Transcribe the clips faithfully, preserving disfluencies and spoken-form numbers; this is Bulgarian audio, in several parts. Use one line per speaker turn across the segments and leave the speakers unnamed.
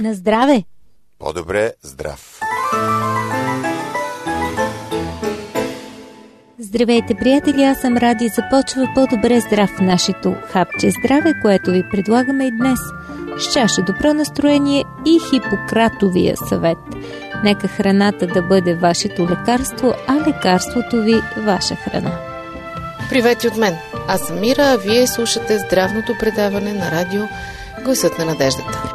На здраве!
По-добре здрав!
Здравейте, приятели! Аз съм Ради. Започва По-добре здрав в нашето хапче здраве, което ви предлагаме и днес. С чаша добро настроение и Хипократовия съвет. Нека храната да бъде вашето лекарство, а лекарството ви ваша храна.
Привет от мен! Аз съм Мира, а вие слушате здравното предаване на радио Гласът на надеждата.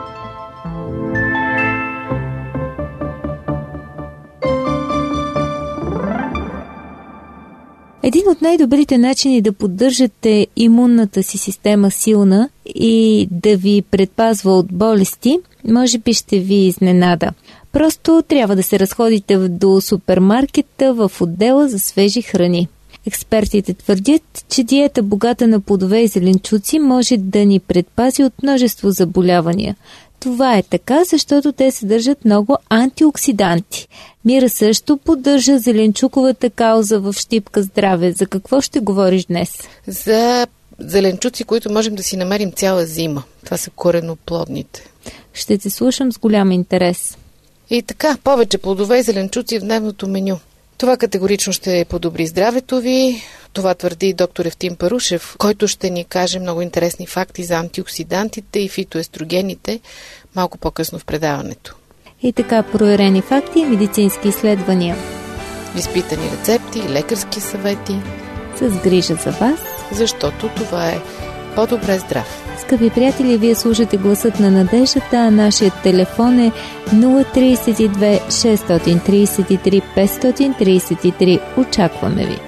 Един от най-добрите начини да поддържате имунната си система силна и да ви предпазва от болести, може би ще ви изненада. Просто трябва да се разходите до супермаркета в отдела за свежи храни. Експертите твърдят, че диета богата на плодове и зеленчуци може да ни предпази от множество заболявания. Това е така, защото те съдържат много антиоксиданти. Мира също поддържа зеленчуковата кауза в щипка здраве. За какво ще говориш днес?
За зеленчуци, които можем да си намерим цяла зима. Това са кореноплодните.
Ще те слушам с голям интерес.
И така, повече плодове и зеленчуци в дневното меню. Това категорично ще подобри здравето ви. Това твърди и доктор Евтим Парушев, който ще ни каже много интересни факти за антиоксидантите и фитоестрогените малко по-късно в предаването.
И така, проверени факти и медицински изследвания.
Изпитани рецепти и лекарски съвети.
С грижа за вас.
Защото това е По-добре здрав.
Скъпи приятели, вие слушате Гласът на надеждата, а нашият телефон е нула три две шест три три пет три три. Очакваме ви.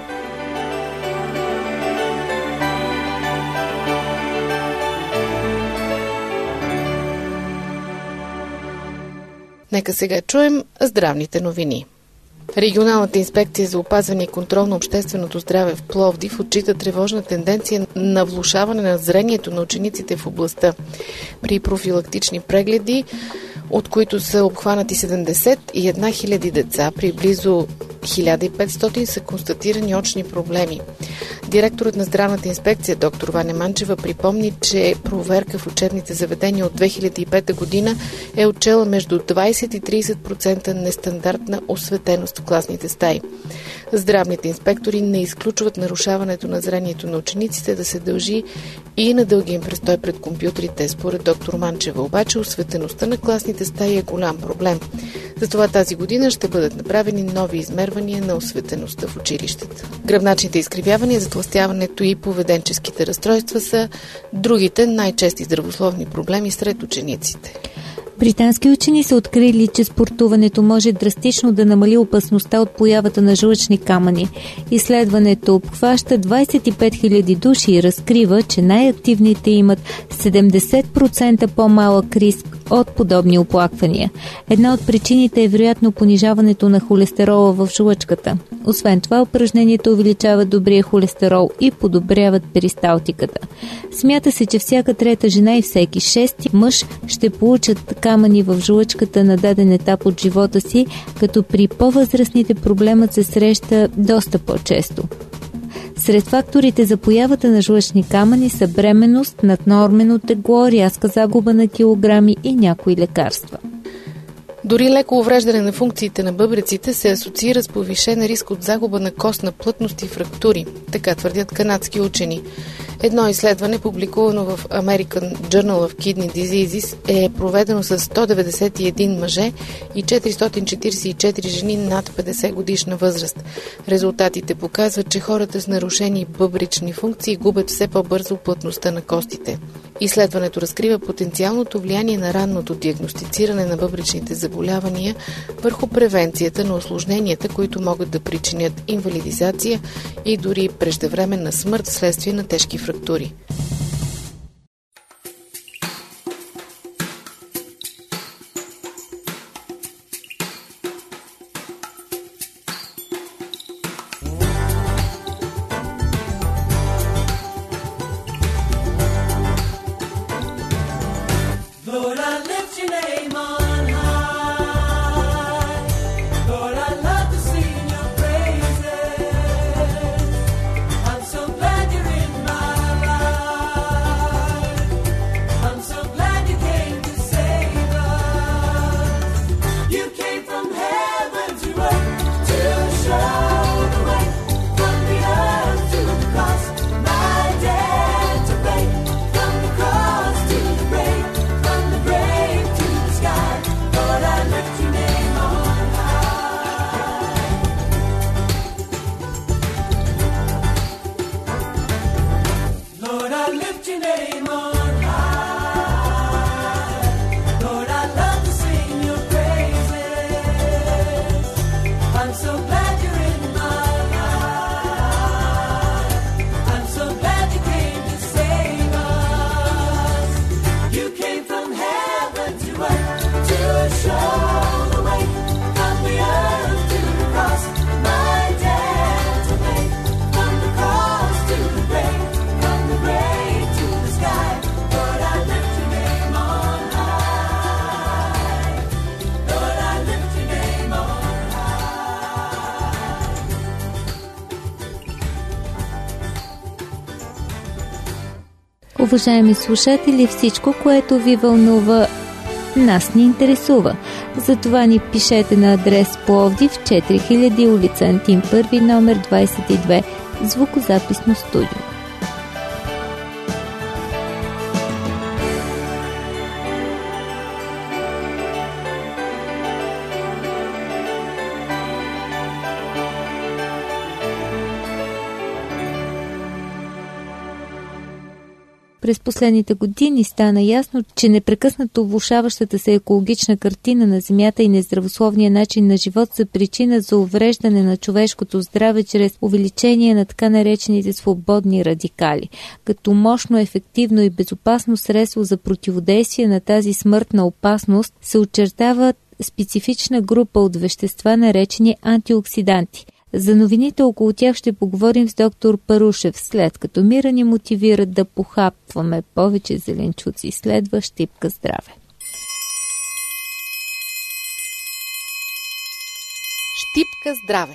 Нека сега чуем здравните новини. Регионалната инспекция за опазване и контрол на общественото здраве в Пловдив отчита тревожна тенденция на влошаване на зрението на учениците в областта. При профилактични прегледи, от които са обхванати седемдесет и една хиляди деца, при близо хиляда и петстотин са констатирани очни проблеми. Директорът на здравната инспекция доктор Ваня Манчева припомни, че проверка в учебните заведения от две хиляди и пета година е отчела между двадесет и тридесет процента нестандартна осветеност в класните стаи. Здравните инспектори не изключват нарушаването на зрението на учениците да се дължи и на дългия им престой пред компютрите. Според доктор Манчева обаче осветеността на класните стаи е голям проблем. Затова тази година ще бъдат направени нови измервания на осветеността в училищата. Гръбначните изкривявания, затлъстяването и поведенческите разстройства са другите най-чести здравословни проблеми сред учениците.
Британски учени са открили, че спортуването може драстично да намали опасността от появата на жлъчни камъни. Изследването обхваща двадесет и пет хиляди души и разкрива, че най-активните имат седемдесет процента по-малък риск от подобни оплаквания. Една от причините е вероятно понижаването на холестерола в жлъчката. Освен това, упражненията увеличават добрия холестерол и подобряват перисталтиката. Смята се, че всяка трета жена и всеки шести мъж ще получат камъни в жлъчката на даден етап от живота си, като при по-възрастните проблемът се среща доста по-често. Сред факторите за появата на жлъчни камъни са бременност, наднормено тегло, рязка загуба на килограми и някои лекарства.
Дори леко увреждане на функциите на бъбреците се асоциира с повишен риск от загуба на костна плътност и фрактури, така твърдят канадски учени. Едно изследване, публикувано в American Journal of Kidney Diseases, е проведено с сто деветдесет и един мъже и четиристотин четиридесет и четири жени над петдесет годишна възраст. Резултатите показват, че хората с нарушени бъбречни функции губят все по-бързо плътността на костите. Изследването разкрива потенциалното влияние на ранното диагностициране на бъбречните заболявания върху превенцията на осложненията, които могат да причинят инвалидизация и дори преждевременна смърт вследствие на тежки фрактури.
I'm so glad you're in my life. your name on high. Lord, I love to sing your praises. I'm so glad you're in my life. I'm so glad you came to save us. You came from heaven to earth to show the way from the earth to the cross. My debt to pay, from the cross to the grave, from the grave to the sky. Lord, I lift your name on high. Lord, I lift your name on high.
Уважаеми слушатели, всичко, което ви вълнува, нас ни интересува. Затова ни пишете на адрес Пловдив, четири хиляди, улица Антим първи, номер двадесет и две, звукозаписно студио. През последните години стана ясно, че непрекъснато влошаващата се екологична картина на Земята и нездравословния начин на живот са причина за увреждане на човешкото здраве чрез увеличение на така наречените свободни радикали. Като мощно, ефективно и безопасно средство за противодействие на тази смъртна опасност се очертава специфична група от вещества, наречени антиоксиданти. За новините около тях ще поговорим с доктор Парушев, след като Мира ни мотивира да похапваме повече зеленчуци. Следва щипка здраве.
Щипка здраве.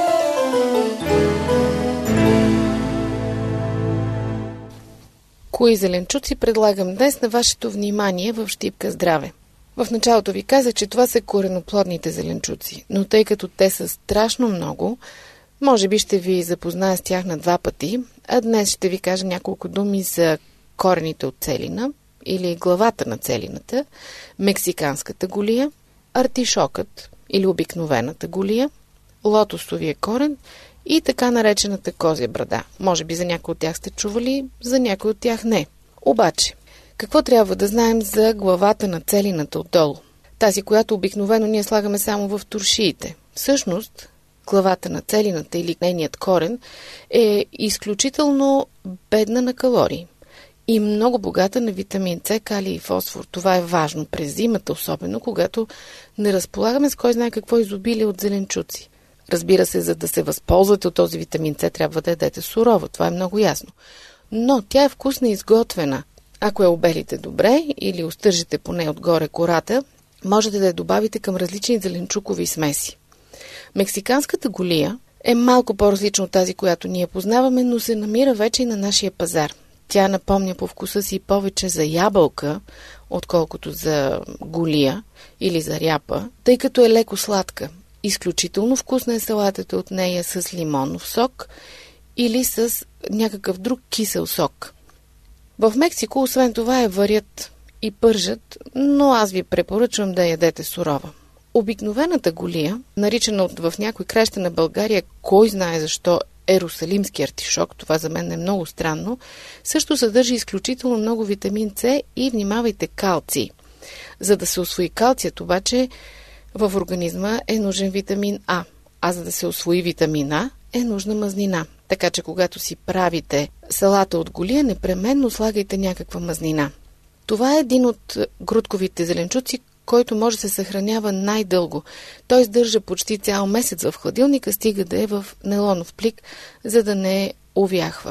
Кои зеленчуци предлагам днес на вашето внимание в щипка здраве? В началото ви казах, че това са кореноплодните зеленчуци, но тъй като те са страшно много, може би ще ви запозная с тях на два пъти, а днес ще ви кажа няколко думи за корените от целина или главата на целината, мексиканската голия, артишокът или обикновената голия, лотосовия корен и така наречената козя брада. Може би за някои от тях сте чували, за някои от тях не. Обаче, какво трябва да знаем за главата на целината отдолу? Тази, която обикновено ние слагаме само в туршиите. Всъщност, главата на целината или нейният корен е изключително бедна на калории и много богата на витамин С, калий и фосфор. Това е важно през зимата, особено когато не разполагаме с кой знае какво изобилие от зеленчуци. Разбира се, за да се възползвате от този витамин С, трябва да ядете сурова. Това е много ясно. Но тя е вкусна и изготвена. Ако я обелите добре или остържите поне отгоре кората, можете да я добавите към различни зеленчукови смеси. Мексиканската голия е малко по-различна от тази, която ние познаваме, но се намира вече и на нашия пазар. Тя напомня по вкуса си повече за ябълка, отколкото за голия или за ряпа, тъй като е леко сладка. Изключително вкусна е салатата от нея с лимонов сок или с някакъв друг кисел сок. В Мексико, освен това, я варят и пържат, но аз ви препоръчвам да ядете сурова. Обикновената голия, наричана в някои краища на България, кой знае защо, ерусалимски артишок, това за мен е много странно, също съдържа изключително много витамин С и, внимавайте, калций. За да се усвои калцият обаче, в организма е нужен витамин А, а за да се усвои витамин А е нужна мазнина. Така че когато си правите салата от голия, непременно слагайте някаква мазнина. Това е един от грудковите зеленчуци, който може да се съхранява най-дълго. Той издържа почти цял месец в хладилника, стига да е в нейлонов плик, за да не увяхва.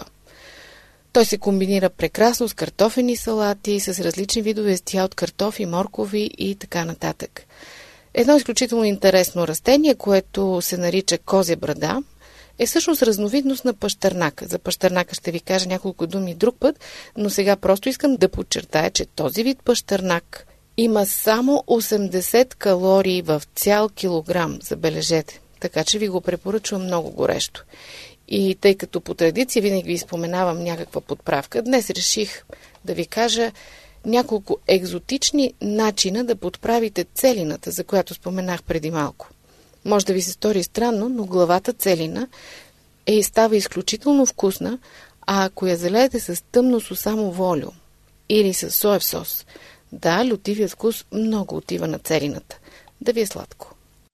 Той се комбинира прекрасно с картофени салати, с различни видове естия от картофи, моркови и така нататък. Едно изключително интересно растение, което се нарича козя брада, е всъщност разновидност на пащърнака. За пащърнака ще ви кажа няколко думи друг път, но сега просто искам да подчертая, че този вид пащърнак има само осемдесет калории в цял килограм, забележете. Така че ви го препоръчвам много горещо. И тъй като по традиция винаги ви споменавам някаква подправка, днес реших да ви кажа няколко екзотични начина да подправите целината, за която споменах преди малко. Може да ви се стори странно, но главата целина е и става изключително вкусна, А ако я залеете с тъмно сусамо волю или с соев сос, да, лютивият вкус много отива на целината. Да ви е сладко.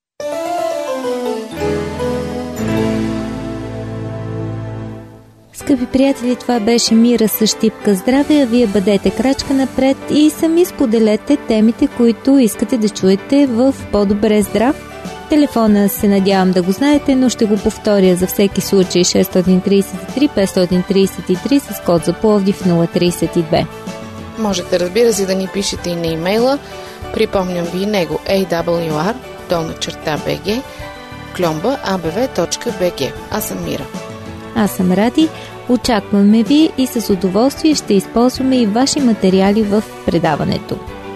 Скъпи приятели, това беше Мира с щипка здраве, а вие бъдете крачка напред и сами споделете темите, които искате да чуете в По-добре здрав. Телефона се надявам да го знаете, но ще го повторя за всеки случай: шест три три пет три три с код за Пловдив нула три две.
Можете, разбира се, да ни пишете и на имейла. Припомням ви него: ей дабъл ю ар долна черта би джи кльомба а б в точка би джи. Аз съм Мира.
Аз съм Ради. Очакваме ви и с удоволствие ще използваме и ваши материали в предаването.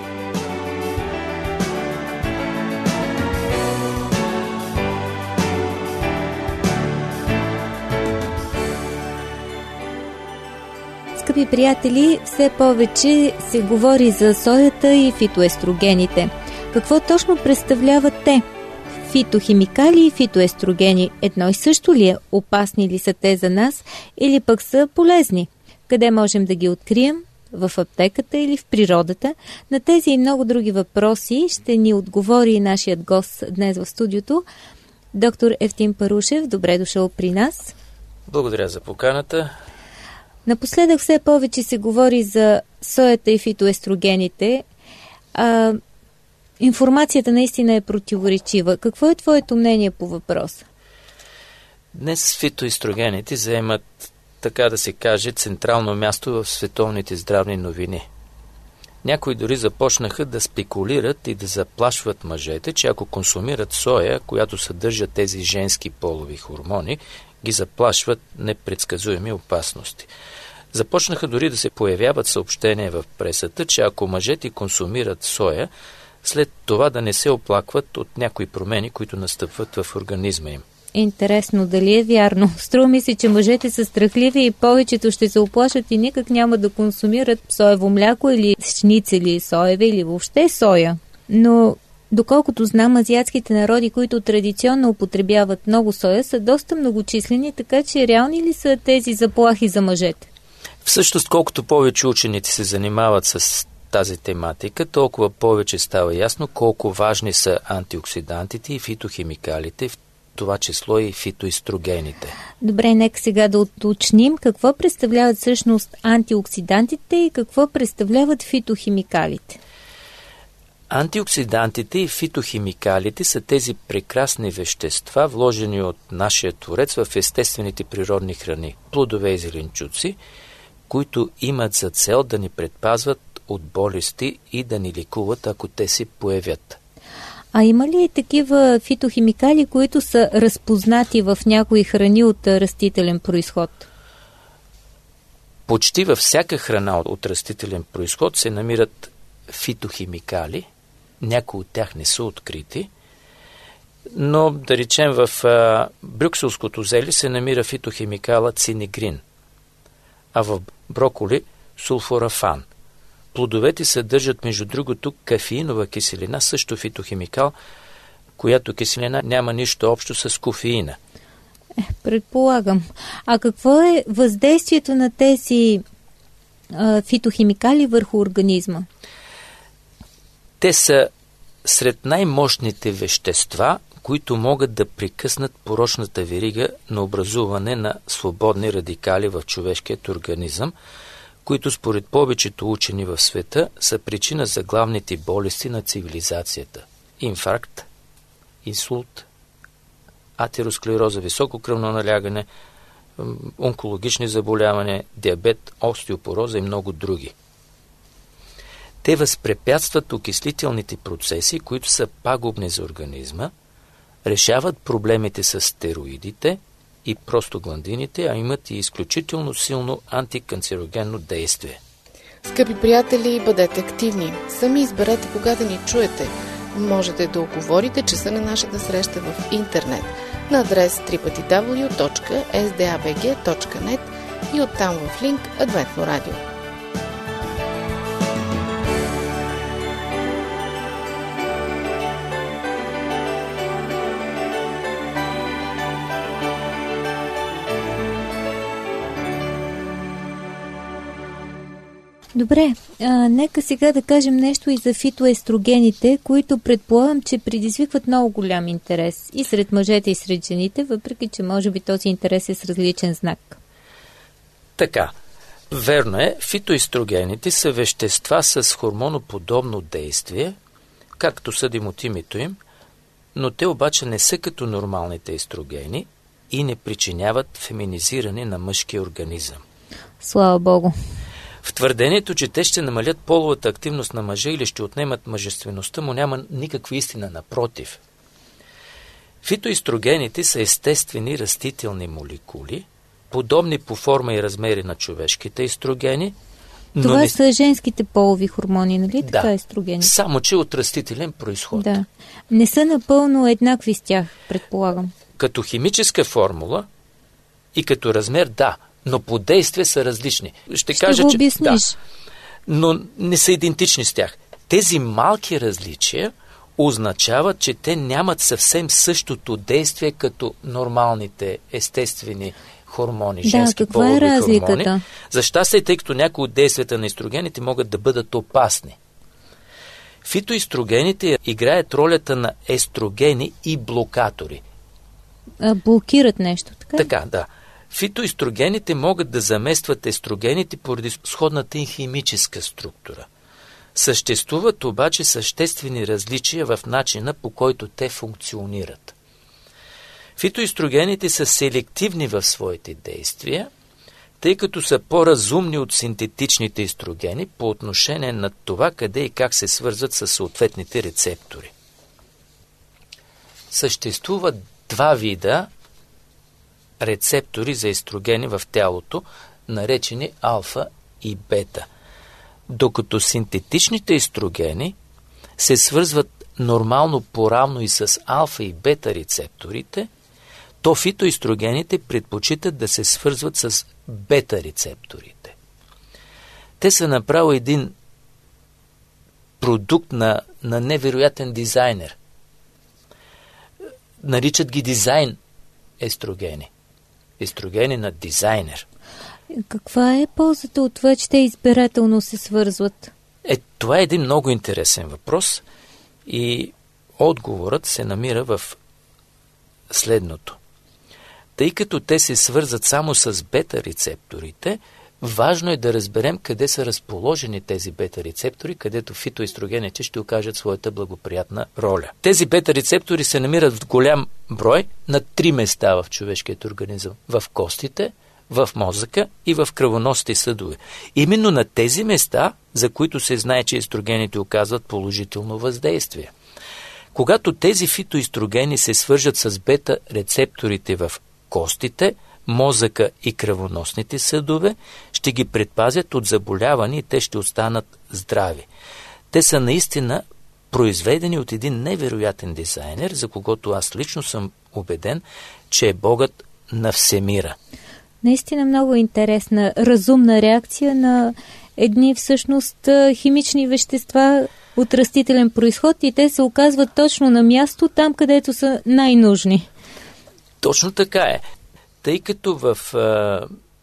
Скъпи приятели, все повече се говори за соята и фитоестрогените. Какво точно представляват те? Фитохимикали и фитоестрогени едно и също ли е? Опасни ли са те за нас или пък са полезни? Къде можем да ги открием? В аптеката или в природата? На тези и много други въпроси ще ни отговори нашият гост днес в студиото, доктор Евтим Парушев. Добре дошъл при нас.
Благодаря за поканата.
Напоследък все повече се говори за соята и фитоестрогените. А, информацията наистина е противоречива. Какво е твоето мнение по въпроса?
Днес фитоестрогените заемат, така да се каже, централно място в световните здравни новини. Някои дори започнаха да спекулират и да заплашват мъжете, че ако консумират соя, която съдържа тези женски полови хормони, ги заплашват непредсказуеми опасности. Започнаха дори да се появяват съобщения в пресата, че ако мъжете консумират соя, след това да не се оплакват от някои промени, които настъпват в организма им.
Интересно, дали е вярно? Струва ми се, че мъжете са страхливи и повечето ще се оплашат и никак няма да консумират соево мляко или шницели соеви или въобще соя. Но доколкото знам, азиатските народи, които традиционно употребяват много соя, са доста многочислени, така че реални ли са тези заплахи за мъжете?
Всъщност, колкото повече ученици се занимават с тази тематика, толкова повече става ясно колко важни са антиоксидантите и фитохимикалите, в това число и фитоестрогените.
Добре, нека сега да уточним какво представляват всъщност антиоксидантите и какво представляват фитохимикалите.
Антиоксидантите и фитохимикалите са тези прекрасни вещества, вложени от нашия Творец в естествените природни храни, плодове и зеленчуци, които имат за цел да ни предпазват от болести и да ни лекуват, ако те се появят.
А има ли такива фитохимикали, които са разпознати в някои храни от растителен произход?
Почти във всяка храна от растителен произход се намират фитохимикали. Някои от тях не са открити, но да речем в а, брюкселското зеле се намира фитохимикала цинегрин, а в броколи сулфорафан. Плодовете съдържат, между другото, кафеинова киселина, също фитохимикал, която киселина няма нищо общо с кофеина.
Е, предполагам. А какво е въздействието на тези а, фитохимикали върху организма?
Те са сред най-мощните вещества, които могат да прекъснат порочната верига на образуване на свободни радикали в човешкият организъм, които според повечето учени в света са причина за главните болести на цивилизацията. Инфаркт, инсулт, атеросклероза, високо кръвно налягане, онкологични заболявания, диабет, остеопороза и много други. Те възпрепятстват окислителните процеси, които са пагубни за организма, решават проблемите с стероидите и простагландините, а имат и изключително силно антиканцерогенно действие.
Скъпи приятели, бъдете активни. Сами изберете кога да ни чуете. Можете да оговорите часа на нашата среща в интернет на адрес дабъл ю дабъл ю дабъл ю точка ес ди ей би джи точка нет и оттам в линк Адвентно радио.
Добре, а, нека сега да кажем нещо и за фитоестрогените, които предполагам, че предизвикват много голям интерес и сред мъжете, и сред жените, въпреки че може би този интерес е с различен знак.
Така, верно е, фитоестрогените са вещества с хормоноподобно действие, както съдим от името им, но те обаче не са като нормалните естрогени и не причиняват феминизиране на мъжкия организъм.
Слава Богу!
В твърдението, че те ще намалят половата активност на мъжа или ще отнемат мъжествеността му, няма никаква истина, напротив. Фитоестрогените са естествени растителни молекули, подобни по форма и размери на човешките естрогени.
Това
не...
са женските полови хормони, нали?
Да,
така естрогени.
Само че от растителен произход.
Да. Не са напълно еднакви с тях, предполагам.
Като химическа формула и като размер, да, но по действие са различни. Ще,
Ще
кажа,
го
че
обясниш.
да, но не са идентични с тях. Тези малки различия означават, че те нямат съвсем същото действие като нормалните естествени хормони,
Да,
женски
каква е
полови
разликата?
хормони. За щастие, тъй като някои от действията на естрогените могат да бъдат опасни. Фитоестрогените играят ролята на естрогени и блокатори.
А, блокират нещо, така?
Така, да. Фитоестрогените могат да заместват естрогените поради сходната им химическа структура. Съществуват обаче съществени различия в начина, по който те функционират. Фитоестрогените са селективни в своите действия, тъй като са по-разумни от синтетичните естрогени по отношение на това къде и как се свързват с съответните рецептори. Съществуват два вида рецептори за естрогени в тялото, наречени алфа и бета. Докато синтетичните естрогени се свързват нормално поравно и с алфа и бета рецепторите, то фитоестрогените предпочитат да се свързват с бета рецепторите. Те са направо един продукт на, на невероятен дизайнер. Наричат ги дизайн естрогени. Естрогени на дизайнер.
Каква е ползата от това, че те избирателно се свързват?
Е, това е един много интересен въпрос и отговорът се намира в следното. Тъй като те се свързват само с бета-рецепторите, важно е да разберем къде са разположени тези бета-рецептори, където фитоестрогените ще окажат своята благоприятна роля. Тези бета-рецептори се намират в голям брой на три места в човешкият организъм. В костите, в мозъка и в кръвоносните съдове. Именно на тези места, за които се знае, че естрогените оказват положително въздействие. Когато тези фитоестрогени се свържат с бета-рецепторите в костите, мозъка и кръвоносните съдове, ще ги предпазят от заболяване и те ще останат здрави. Те са наистина произведени от един невероятен дизайнер, за когото аз лично съм убеден, че е богът на всемира.
Наистина много интересна, разумна реакция на едни всъщност химични вещества от растителен произход и те се оказват точно на място, там където са най-нужни.
Точно така е. Тъй като в а,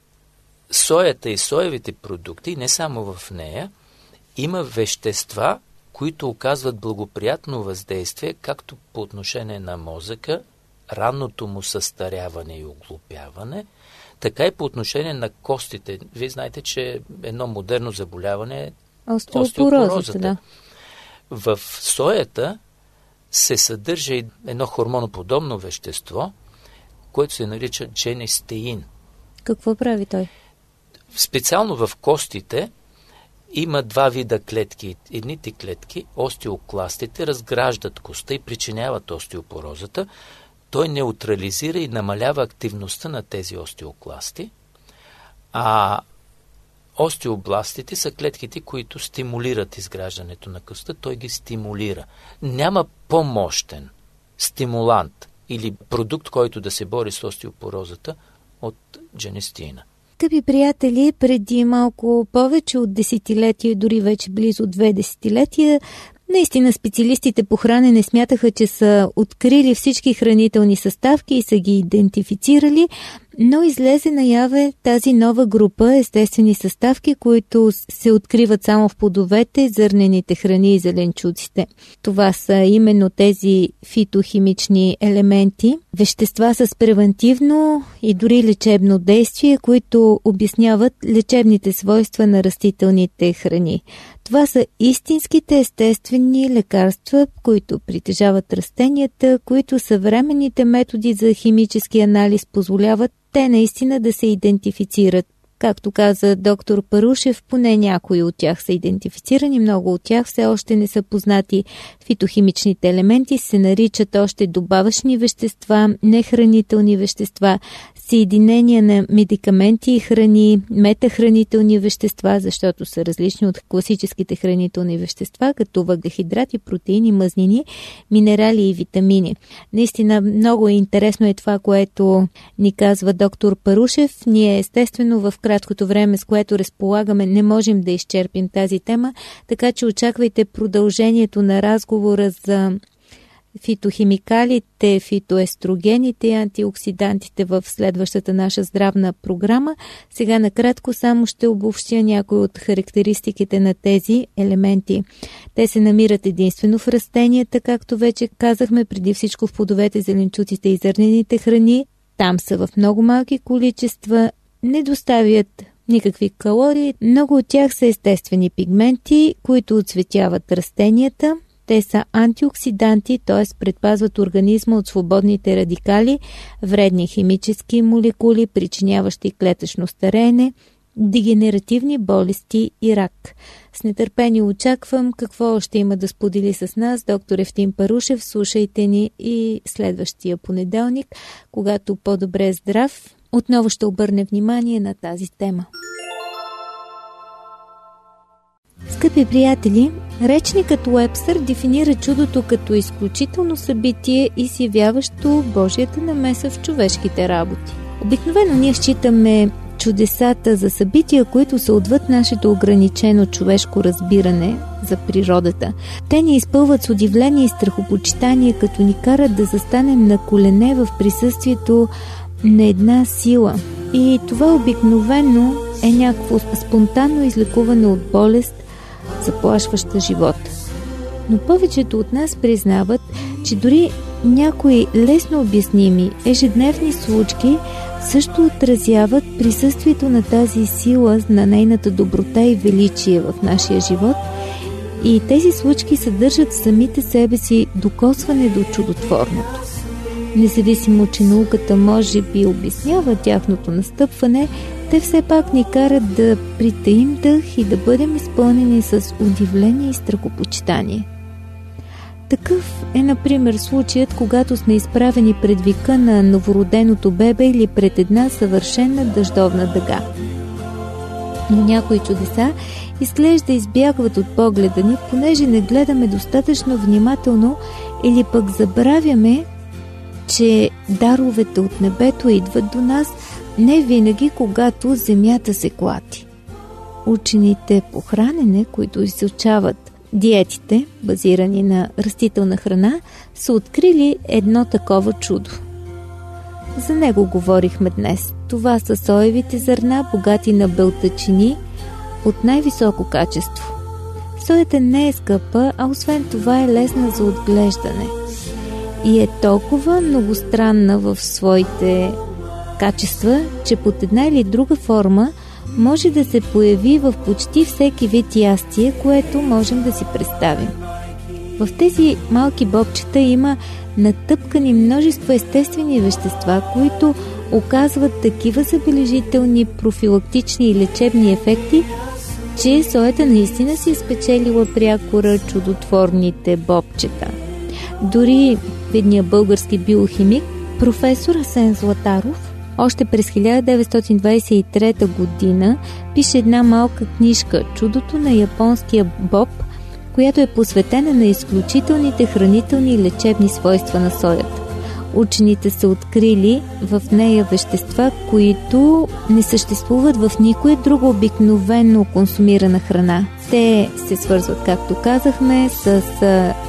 соята и соевите продукти, не само в нея, има вещества, които оказват благоприятно въздействие, както по отношение на мозъка, ранното му състаряване и оглупяване, така и по отношение на костите. Вие знаете, че едно модерно заболяване е остеопорозата.
Да.
В соята се съдържа едно хормоноподобно вещество, което се нарича дженестеин.
Какво прави той?
Специално в костите има два вида клетки. Едните клетки, остеокластите, разграждат коста и причиняват остеопорозата. Той неутрализира и намалява активността на тези остеокласти, а остеобластите са клетките, които стимулират изграждането на коста. Той ги стимулира. Няма по-мощен стимулант или продукт, който да се бори с остеопорозата от дженестеина.
Скъпи приятели, преди малко повече от десетилетия, дори вече близо две десетилетия, наистина специалистите по хранене смятаха, че са открили всички хранителни съставки и са ги идентифицирали, но излезе наяве тази нова група естествени съставки, които се откриват само в плодовете, зърнените храни и зеленчуците. Това са именно тези фитохимични елементи, вещества с превентивно и дори лечебно действие, които обясняват лечебните свойства на растителните храни. Това са истинските естествени лекарства, които притежават растенията, които съвременните методи за химически анализ позволяват те наистина да се идентифицират. Както каза доктор Парушев, поне някои от тях са идентифицирани, много от тях все още не са познати. Фитохимичните елементи се наричат още добавъчни вещества, нехранителни вещества, съединения на медикаменти и храни, метахранителни вещества, защото са различни от класическите хранителни вещества, като въглехидрати, протеини, мазнини, минерали и витамини. Наистина много интересно е това, което ни казва доктор Парушев. Ние естествено в краткото време, с което разполагаме, не можем да изчерпим тази тема, така че очаквайте продължението на разговора за фитохимикалите, фитоестрогените и антиоксидантите в следващата наша здравна програма. Сега накратко само ще обобщя някои от характеристиките на тези елементи. Те се намират единствено в растенията, както вече казахме, преди всичко в плодовете, зеленчуците и зърнените храни. Там са в много малки количества, не доставят никакви калории. Много от тях са естествени пигменти, които оцветяват растенията. Те са антиоксиданти, т.е. предпазват организма от свободните радикали, вредни химически молекули, причиняващи клетъчно стареене, дегенеративни болести и рак. С нетърпение очаквам какво още има да сподели с нас доктор Евтим Парушев. Слушайте ни и следващия понеделник, когато по-добре здрав отново ще обърне внимание на тази тема. Скъпи приятели, речникът Уебстър дефинира чудото като изключително събитие, изявяващо Божията намеса в човешките работи. Обикновено ние считаме чудесата за събития, които са отвъд нашето ограничено човешко разбиране за природата. Те ни изпълват с удивление и страхопочитание, като ни карат да застанем на колене в присъствието на една сила. И това обикновено е някакво спонтанно излекуване от болест, заплашваща живота. Но повечето от нас признават, че дори някои лесно обясними ежедневни случки също отразяват присъствието на тази сила, на нейната доброта и величие в нашия живот, и тези случки съдържат в самите себе си докосване до чудотворното. Независимо, че науката може би обяснява тяхното настъпване, те все пак ни карат да притаим дъх и да бъдем изпълнени с удивление и страхопочитание. Такъв е, например, случаят, когато сме изправени пред вика на новороденото бебе или пред една съвършена дъждовна дъга. Но някои чудеса изглежда избягват от погледа ни, понеже не гледаме достатъчно внимателно или пък забравяме, че даровете от небето идват до нас не винаги, когато земята се клати. Учените по хранене, които изучават диетите, базирани на растителна храна, са открили едно такова чудо. За него говорихме днес. Това са соевите зърна, богати на белтъчини от най-високо качество. Соята не е скъпа, а освен това е лесна за отглеждане. И е толкова многостранна в своите качества, че под една или друга форма може да се появи в почти всеки вид ястие, което можем да си представим. В тези малки бобчета има натъпкани множество естествени вещества, които оказват такива забележителни профилактични и лечебни ефекти, че соята наистина си е спечелила прякора чудотворните бобчета. Дори видният български биохимик професор Асен Златаров още през хиляда деветстотин двадесет и трета година пише една малка книжка «Чудото на японския боб», която е посветена на изключителните хранителни и лечебни свойства на соята. Учените са открили в нея вещества, които не съществуват в никоя друга обикновено консумирана храна. Те се свързват, както казахме, с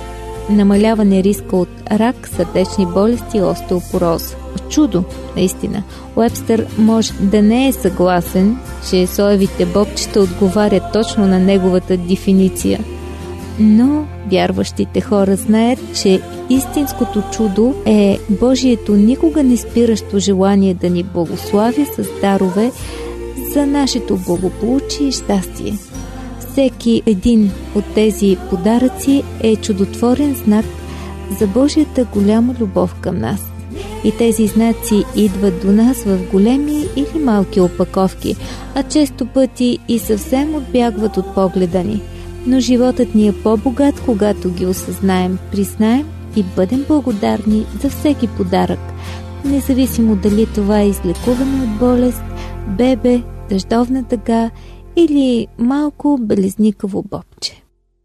намаляване риска от рак, сърдечни болести и остеопороза. Чудо, наистина. Уебстър може да не е съгласен, че соевите бобчета отговарят точно на неговата дефиниция. Но вярващите хора знаят, че истинското чудо е Божието никога не спиращо желание да ни благославя с дарове за нашето благополучие и щастие. Всеки един от тези подаръци е чудотворен знак за Божията голяма любов към нас. И тези знаци идват до нас в големи или малки опаковки, а често пъти и съвсем отбягват от погледа ни. Но животът ни е по-богат, когато ги осъзнаем, признаем и бъдем благодарни за всеки подарък, независимо дали това е излекуване от болест, бебе, дъждовна дъга или малко белезникаво бобче.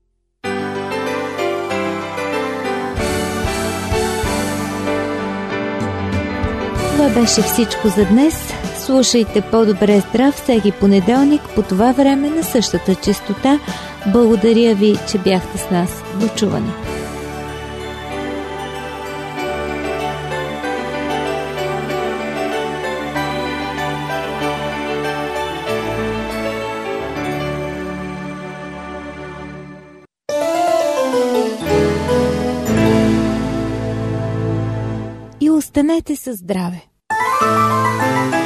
Това беше всичко за днес. Слушайте По-добре здрав всеки понеделник по това време на същата честота. Благодаря ви, че бяхте с нас. До чуване! И останете със здраве!